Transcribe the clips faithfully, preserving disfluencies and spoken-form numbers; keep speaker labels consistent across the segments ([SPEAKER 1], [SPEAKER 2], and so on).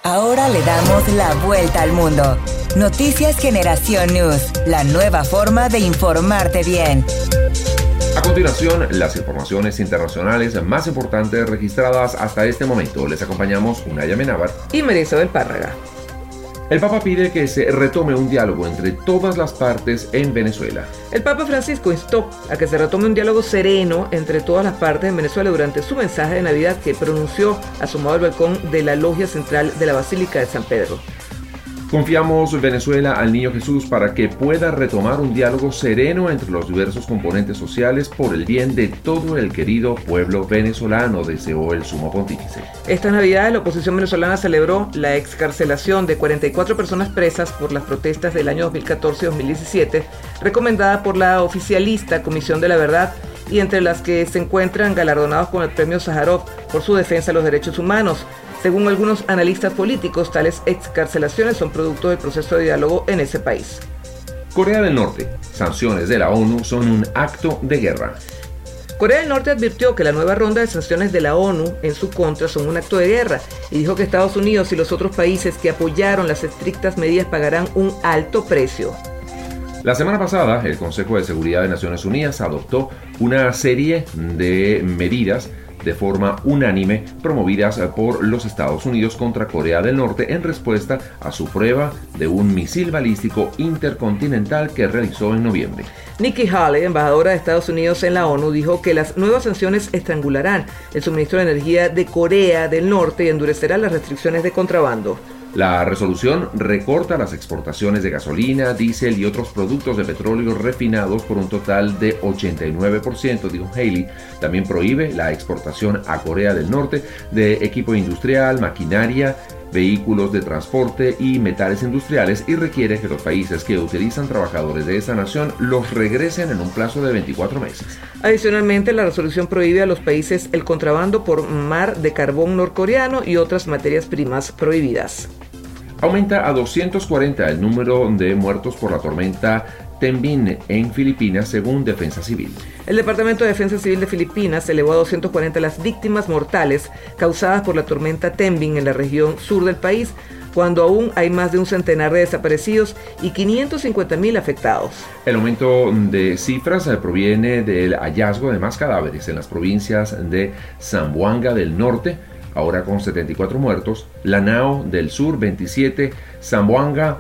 [SPEAKER 1] Ahora le damos la vuelta al mundo. Noticias Generación News, la nueva forma de informarte bien.
[SPEAKER 2] A continuación, las informaciones internacionales más importantes registradas hasta este momento. Les acompañamos Unaya Menábar
[SPEAKER 3] y María Isabel Párraga.
[SPEAKER 2] El Papa pide que se retome un diálogo entre todas las partes en Venezuela.
[SPEAKER 3] El Papa Francisco instó a que se retome un diálogo sereno entre todas las partes en Venezuela durante su mensaje de Navidad que pronunció asomado al balcón de la logia central de la Basílica de San Pedro.
[SPEAKER 2] Confiamos Venezuela al Niño Jesús para que pueda retomar un diálogo sereno entre los diversos componentes sociales por el bien de todo el querido pueblo venezolano, deseó el sumo pontífice.
[SPEAKER 3] Esta Navidad la oposición venezolana celebró la excarcelación de cuarenta y cuatro personas presas por las protestas del año dos mil catorce y dos mil diecisiete, recomendada por la oficialista Comisión de la Verdad, y entre las que se encuentran galardonados con el premio Sájarov por su defensa de los derechos humanos. Según algunos analistas políticos, tales excarcelaciones son producto del proceso de diálogo en ese país.
[SPEAKER 2] Corea del Norte. Sanciones de la ONU son un acto de guerra.
[SPEAKER 3] Corea del Norte advirtió que la nueva ronda de sanciones de la ONU en su contra son un acto de guerra y dijo que Estados Unidos y los otros países que apoyaron las estrictas medidas pagarán un alto precio.
[SPEAKER 2] La semana pasada, el Consejo de Seguridad de Naciones Unidas adoptó una serie de medidas de forma unánime promovidas por los Estados Unidos contra Corea del Norte en respuesta a su prueba de un misil balístico intercontinental que realizó en noviembre.
[SPEAKER 3] Nikki Haley, embajadora de Estados Unidos en la ONU, dijo que las nuevas sanciones estrangularán el suministro de energía de Corea del Norte y endurecerán las restricciones de contrabando.
[SPEAKER 2] La resolución recorta las exportaciones de gasolina, diésel y otros productos de petróleo refinados por un total de ochenta y nueve por ciento, dijo Haley. También prohíbe la exportación a Corea del Norte de equipo industrial, maquinaria, vehículos de transporte y metales industriales y requiere que los países que utilizan trabajadores de esa nación los regresen en un plazo de veinticuatro meses.
[SPEAKER 3] Adicionalmente, la resolución prohíbe a los países el contrabando por mar de carbón norcoreano y otras materias primas prohibidas.
[SPEAKER 2] Aumenta a doscientos cuarenta el número de muertos por la tormenta Tembin en Filipinas, según Defensa Civil.
[SPEAKER 3] El Departamento de Defensa Civil de Filipinas elevó a doscientas cuarenta las víctimas mortales causadas por la tormenta Tembin en la región sur del país, cuando aún hay más de un centenar de desaparecidos y quinientos cincuenta mil afectados.
[SPEAKER 2] El aumento de cifras proviene del hallazgo de más cadáveres en las provincias de Zamboanga del Norte, ahora con setenta y cuatro muertos, Lanao del Sur veintisiete, Zamboanga,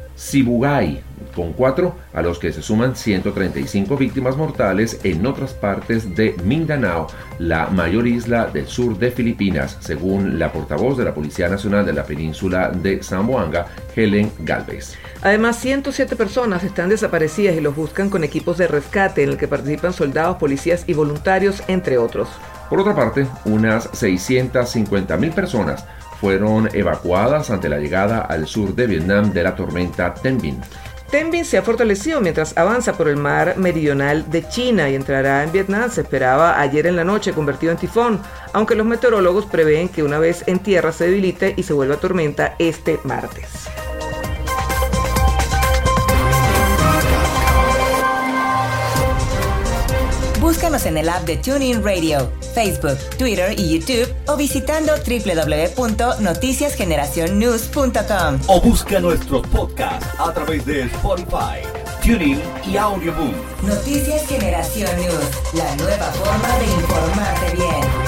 [SPEAKER 2] Sibugay con cuatro, a los que se suman ciento treinta y cinco víctimas mortales en otras partes de Mindanao, la mayor isla del sur de Filipinas, según la portavoz de la Policía Nacional de la Península de Zamboanga, Helen Galvez.
[SPEAKER 3] Además, ciento siete personas están desaparecidas y los buscan con equipos de rescate en el que participan soldados, policías y voluntarios, entre otros.
[SPEAKER 2] Por otra parte, unas seiscientas cincuenta mil personas fueron evacuadas ante la llegada al sur de Vietnam de la tormenta Tembin.
[SPEAKER 3] Tembin se ha fortalecido mientras avanza por el mar meridional de China y entrará en Vietnam. Se esperaba ayer en la noche convertido en tifón, aunque los meteorólogos prevén que una vez en tierra se debilite y se vuelva tormenta este martes.
[SPEAKER 1] Búscanos en el app de TuneIn Radio, Facebook, Twitter y YouTube o visitando doble u doble u doble u punto noticias generación news punto com.
[SPEAKER 4] O busca nuestros podcasts a través de Spotify, TuneIn y Audioboom.
[SPEAKER 1] Noticias Generación News, la nueva forma de informarte bien.